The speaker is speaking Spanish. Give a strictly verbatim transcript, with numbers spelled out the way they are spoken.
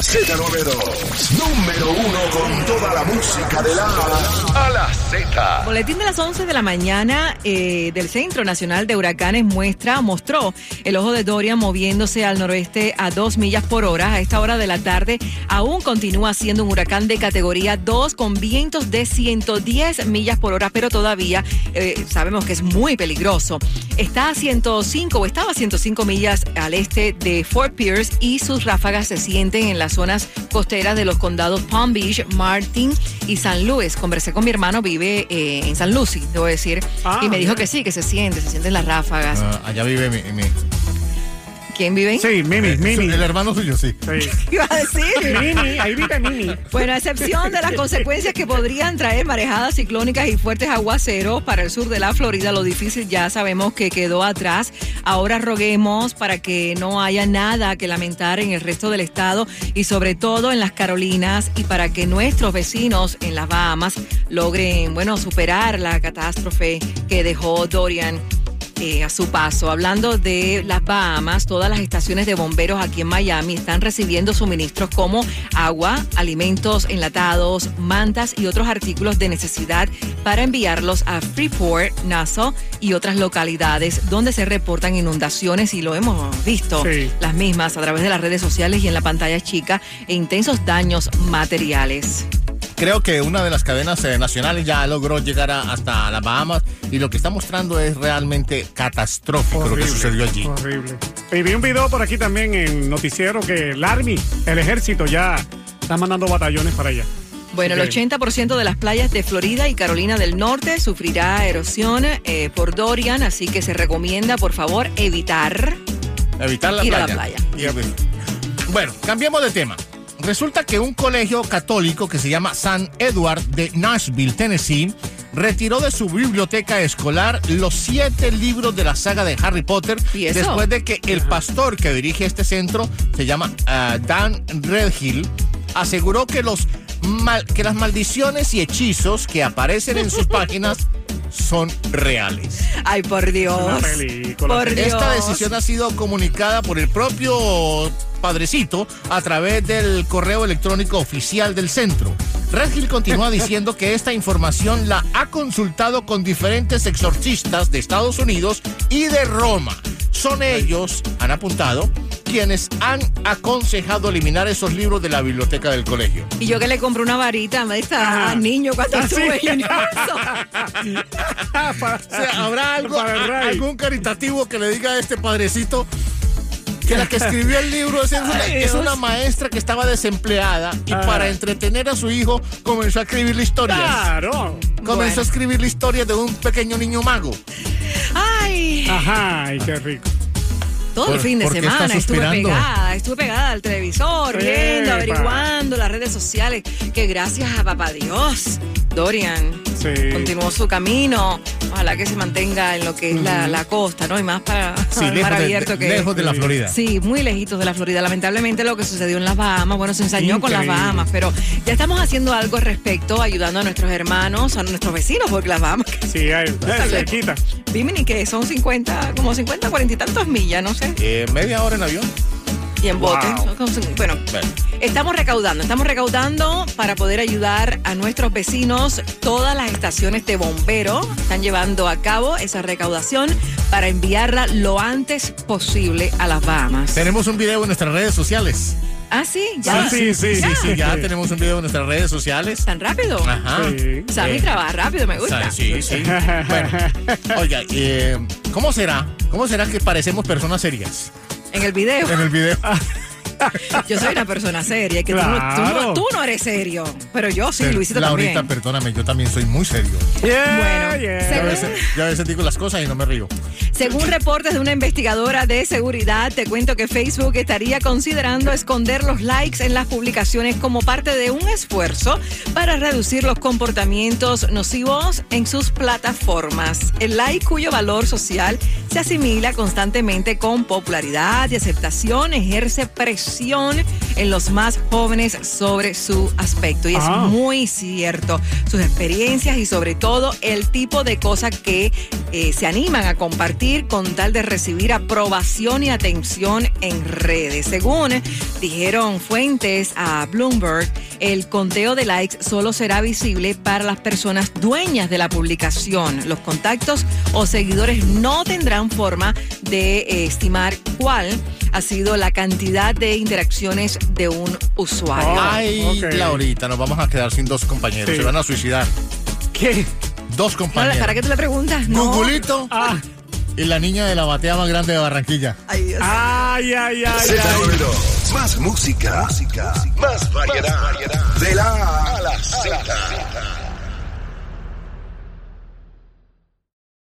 Z noventa y dos, número uno con toda la música de la A a la Z. Boletín de las once de la mañana eh, del Centro Nacional de Huracanes muestra, mostró el ojo de Dorian moviéndose al noroeste a dos millas por hora. A esta hora de la tarde aún continúa siendo un huracán de categoría dos con vientos de ciento diez millas por hora, pero todavía eh, sabemos que es muy peligroso. Está a ciento cinco o estaba a ciento cinco millas al este de Fort Pierce y sus ráfagas se sienten en las zonas costeras de los condados Palm Beach, Martin y San Luis. Conversé con mi hermano, vive eh, en San Luis, debo decir, ah, y me dijo que sí, que se siente, se sienten las ráfagas. Uh, allá vive mi, mi... ¿Quién vive? Sí, Mimi, eh, Mimi. El hermano suyo, sí. sí. ¿Qué iba a decir? Mimi, ahí vive Mimi. Bueno, a excepción de las consecuencias que podrían traer marejadas ciclónicas y fuertes aguaceros para el sur de la Florida, lo difícil ya sabemos que quedó atrás. Ahora roguemos para que no haya nada que lamentar en el resto del estado y sobre todo en las Carolinas y para que nuestros vecinos en las Bahamas logren, bueno, superar la catástrofe que dejó Dorian Eh, a su paso. Hablando de las Bahamas, todas las estaciones de bomberos aquí en Miami están recibiendo suministros como agua, alimentos enlatados, mantas y otros artículos de necesidad para enviarlos a Freeport, Nassau y otras localidades donde se reportan inundaciones y lo hemos visto, sí, las mismas a través de las redes sociales y en la pantalla chica e intensos daños materiales. Creo que una de las cadenas eh, nacionales ya logró llegar a, hasta las Bahamas y lo que está mostrando es realmente catastrófico horrible, lo que sucedió allí. Horrible. Y vi un video por aquí también en noticiero que el Army, el ejército ya está mandando batallones para allá. Bueno, okay. El ochenta por ciento de las playas de Florida y Carolina del Norte sufrirá erosión eh, por Dorian, así que se recomienda, por favor, evitar, evitar la ir playa. a la playa. Y, bueno, cambiemos de tema. Resulta que un colegio católico que se llama San Edward de Nashville, Tennessee, retiró de su biblioteca escolar los siete libros de la saga de Harry Potter después de que el pastor que dirige este centro, se llama uh, Dan Redhill, aseguró que, los mal, que las maldiciones y hechizos que aparecen en sus páginas son reales. Ay, por Dios. Una película. Por Dios. Esta decisión ha sido comunicada por el propio padrecito a través del correo electrónico oficial del centro. Redhill continúa diciendo que esta información la ha consultado con diferentes exorcistas de Estados Unidos y de Roma. Son ellos, han apuntado, quienes han aconsejado eliminar esos libros de la biblioteca del colegio. Y yo que le compro una varita me está ah, niño cuando ¿ah, estuve sí? en Universo. O sea, ¿habrá algo, a, algún caritativo que le diga a este padrecito que la que escribió el libro es una, Ay, es una maestra que estaba desempleada y ah. para entretener a su hijo comenzó a escribirle historias? Claro. Comenzó bueno. a escribirle historias de un pequeño niño mago. Ay. Ajá, ay, qué rico. Todo el ¿Por, fin de ¿por qué semana estás estuve suspirando? pegada, estuve pegada al televisor, Epa. viendo, averiguando las redes sociales, que gracias a papá Dios, Dorian sí. continuó su camino. Ojalá que se mantenga en lo que es uh-huh. la, la costa, ¿no? Y más para sí, el lejos mar de, abierto. De, que lejos de la Florida. Sí, muy lejitos de la Florida. Lamentablemente lo que sucedió en las Bahamas, bueno, se ensañó Increíble. con las Bahamas, pero ya estamos haciendo algo al respecto, ayudando a nuestros hermanos, a nuestros vecinos, porque las Bahamas... Sí, hay, eh, cerquita. Dime ni que son cincuenta, como cincuenta, cuarenta y tantos millas, no sé. Eh, media hora en avión. Y en bote. Wow. Bueno, bueno, estamos recaudando, estamos recaudando para poder ayudar a nuestros vecinos. Todas las estaciones de bombero están llevando a cabo esa recaudación para enviarla lo antes posible a las Bahamas. Tenemos un video en nuestras redes sociales. Ah, sí, ya. Ah, sí, sí, ya. Sí, sí, ya tenemos un video en nuestras redes sociales. ¿Tan rápido? Ajá. Sí. Sammy Eh, trabaja rápido, me gusta. Sí, sí. Bueno, oiga, eh, ¿cómo será? ¿Cómo será que parecemos personas serias? En el video. En el video. Yo soy una persona seria, que Claro. tú, no, tú, no, tú no eres serio, pero yo sí, Pero, Luisito Laurita, también. perdóname, yo también soy muy serio. Yeah, Bueno, yeah. Yo a, según- veces, yo a veces digo las cosas y no me río. Según reportes de una investigadora de seguridad, te cuento que Facebook estaría considerando esconder los likes en las publicaciones como parte de un esfuerzo para reducir los comportamientos nocivos en sus plataformas. El like, cuyo valor social se asimila constantemente con popularidad y aceptación, ejerce presión en los más jóvenes sobre su aspecto. Y es Ah. muy cierto, sus experiencias y sobre todo el tipo de cosas que eh, se animan a compartir con tal de recibir aprobación y atención en redes. Según dijeron fuentes a Bloomberg, el conteo de likes solo será visible para las personas dueñas de la publicación. Los contactos o seguidores no tendrán forma de eh, estimar cuál ha sido la cantidad de interacciones de un usuario. Ay, okay. Laurita, nos vamos a quedar sin dos compañeros. Sí. Se van a suicidar. ¿Qué? Dos compañeros. ¿Para qué tú le preguntas? No. Gugulito Ah. y la niña de la batea más grande de Barranquilla. Ay, Dios. Ay, ay, ay, Z ay. noventa y dos. Más música, música, más variedad. De la A a la Z.